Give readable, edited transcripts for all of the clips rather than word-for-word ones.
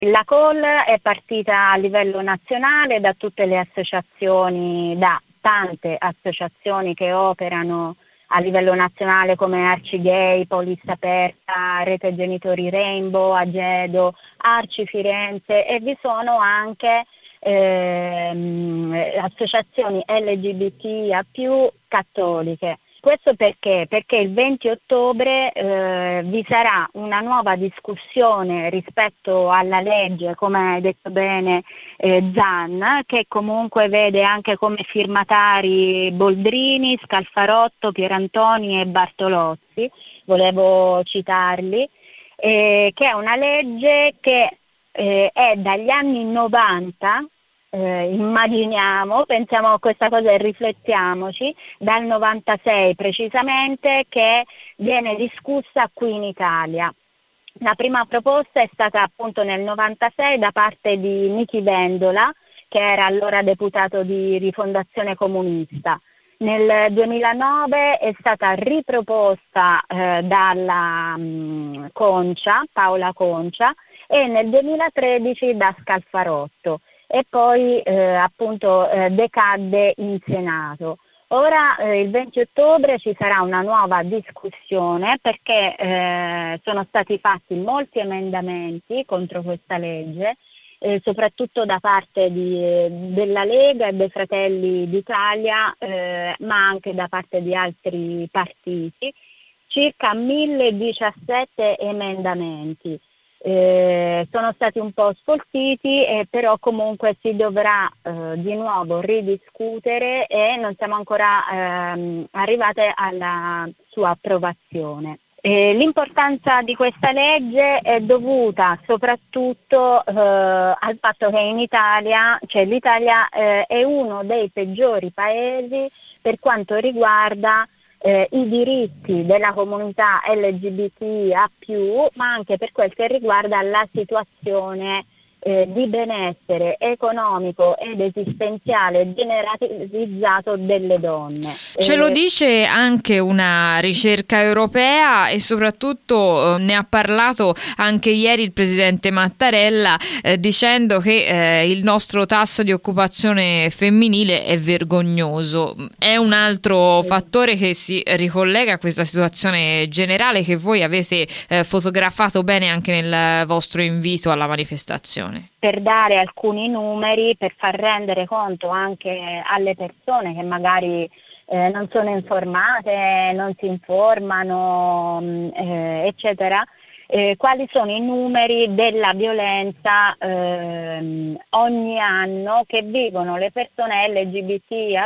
La call è partita a livello nazionale da tutte le associazioni, da tante associazioni che operano a livello nazionale come Arcigay, Polis Aperta, Rete Genitori Rainbow, Agedo, Arci Firenze, e vi sono anche associazioni LGBTIA+ cattoliche. Questo perché? Perché il 20 ottobre vi sarà una nuova discussione rispetto alla legge, come hai detto bene Zan, che comunque vede anche come firmatari Boldrini, Scalfarotto, Pierantoni e Bartolozzi, volevo citarli, che è una legge che è dagli anni 90. Immaginiamo, pensiamo a questa cosa e riflettiamoci, dal 96 precisamente, che viene discussa qui in Italia. La prima proposta è stata appunto nel 96 da parte di Nichi Vendola, che era allora deputato di Rifondazione Comunista. Nel 2009 è stata riproposta dalla Paola Concia, e nel 2013 da Scalfarotto. E poi decadde in Senato. Ora il 20 ottobre ci sarà una nuova discussione perché sono stati fatti molti emendamenti contro questa legge, soprattutto da parte della Lega e dei Fratelli d'Italia, ma anche da parte di altri partiti, circa 1017 emendamenti. Sono stati un po' sfoltiti, però comunque si dovrà di nuovo ridiscutere e non siamo ancora arrivate alla sua approvazione. L'importanza di questa legge è dovuta soprattutto al fatto che in Italia, cioè l'Italia è uno dei peggiori paesi per quanto riguarda i diritti della comunità LGBTIA+, ma anche per quel che riguarda la situazione di benessere economico ed esistenziale generalizzato delle donne. Ce lo dice anche una ricerca europea e soprattutto ne ha parlato anche ieri il presidente Mattarella dicendo che il nostro tasso di occupazione femminile è vergognoso. È un altro fattore che si ricollega a questa situazione generale che voi avete fotografato bene anche nel vostro invito alla manifestazione. Per dare alcuni numeri, per far rendere conto anche alle persone che magari non sono informate, non si informano, eccetera, quali sono i numeri della violenza ogni anno che vivono le persone LGBTIA+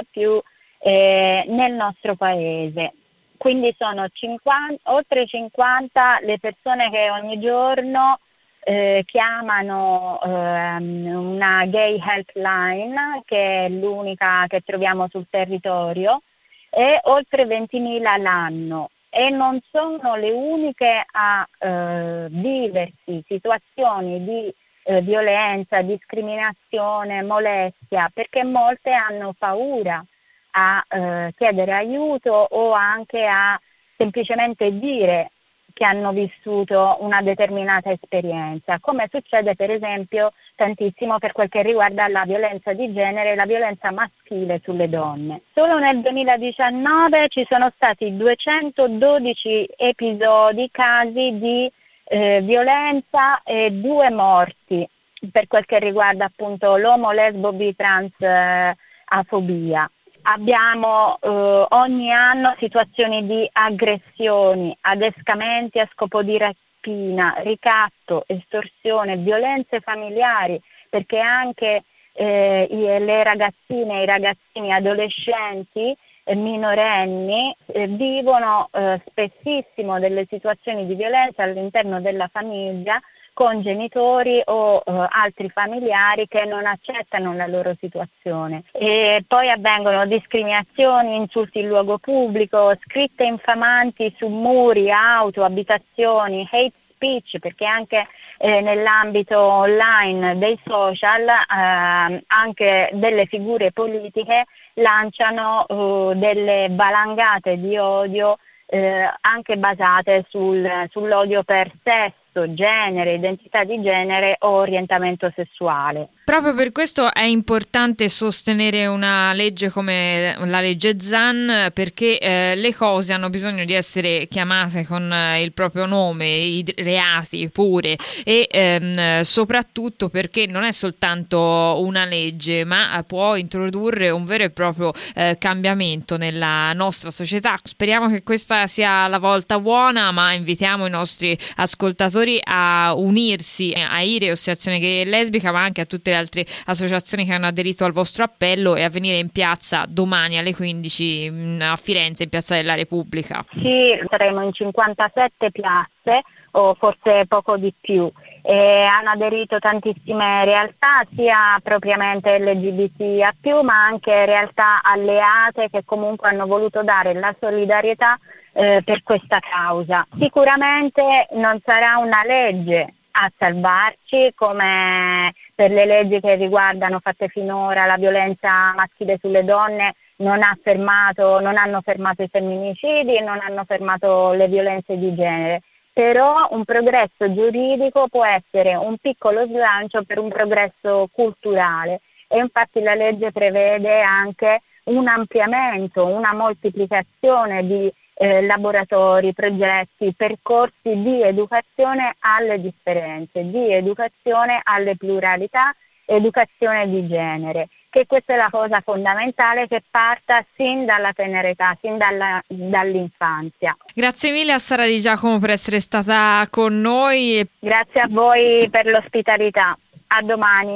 nel nostro paese. Quindi sono oltre 50 le persone che ogni giorno chiamano una gay helpline, che è l'unica che troviamo sul territorio, e oltre 20.000 l'anno, e non sono le uniche a viversi situazioni di violenza, discriminazione, molestia, perché molte hanno paura a chiedere aiuto o anche a semplicemente dire che hanno vissuto una determinata esperienza, come succede per esempio tantissimo per quel che riguarda la violenza di genere e la violenza maschile sulle donne. Solo nel 2019 ci sono stati 212 casi di violenza e 2 morti per quel che riguarda appunto l'omo, lesbo, bi, trans afobia. Abbiamo ogni anno situazioni di aggressioni, adescamenti a scopo di rapina, ricatto, estorsione, violenze familiari, perché anche le ragazzine e i ragazzini adolescenti minorenni vivono spessissimo delle situazioni di violenza all'interno della famiglia, con genitori o altri familiari che non accettano la loro situazione. E poi avvengono discriminazioni, insulti in luogo pubblico, scritte infamanti su muri, auto, abitazioni, hate speech, perché anche nell'ambito online dei social anche delle figure politiche lanciano delle valangate di odio anche basate sull'odio per sesso, sesso, genere, identità di genere o orientamento sessuale. Proprio per questo è importante sostenere una legge come la legge Zan, perché le cose hanno bisogno di essere chiamate con il proprio nome, i reati pure, e soprattutto perché non è soltanto una legge, ma può introdurre un vero e proprio cambiamento nella nostra società. Speriamo che questa sia la volta buona, ma invitiamo i nostri ascoltatori a unirsi a IRE, Associazione Gay e Lesbica, ma anche a tutte le altre associazioni che hanno aderito al vostro appello, e a venire in piazza domani alle 15 a Firenze, in Piazza della Repubblica. Sì, saremo in 57 piazze o forse poco di più. Hanno aderito tantissime realtà, sia propriamente LGBTIA+, ma anche realtà alleate che comunque hanno voluto dare la solidarietà per questa causa. Sicuramente non sarà una legge a salvarci come per le leggi che riguardano fatte finora la violenza maschile sulle donne. Non hanno fermato i femminicidi, non hanno fermato le violenze di genere, però un progresso giuridico può essere un piccolo slancio per un progresso culturale, e infatti la legge prevede anche un ampliamento, una moltiplicazione di laboratori, progetti, percorsi di educazione alle differenze, di educazione alle pluralità, educazione di genere, che questa è la cosa fondamentale, che parta sin dalla tenera età, sin dall'infanzia. Grazie mille a Sara Di Giacomo per essere stata con noi. Grazie a voi per l'ospitalità. A domani.